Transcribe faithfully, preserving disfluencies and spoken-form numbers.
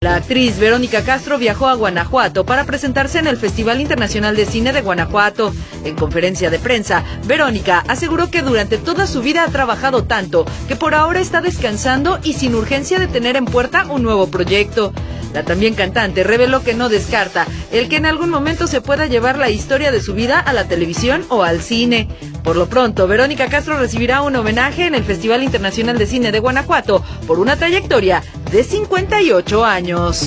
La actriz Verónica Castro viajó a Guanajuato para presentarse en el Festival Internacional de Cine de Guanajuato. En conferencia de prensa, Verónica aseguró que durante toda su vida ha trabajado tanto que por ahora está descansando y sin urgencia de tener en puerta un nuevo proyecto. La también cantante reveló que no descarta el que en algún momento se pueda llevar la historia de su vida a la televisión o al cine. Por lo pronto, Verónica Castro recibirá un homenaje en el Festival Internacional de Cine de Guanajuato por una trayectoria de cincuenta y ocho años.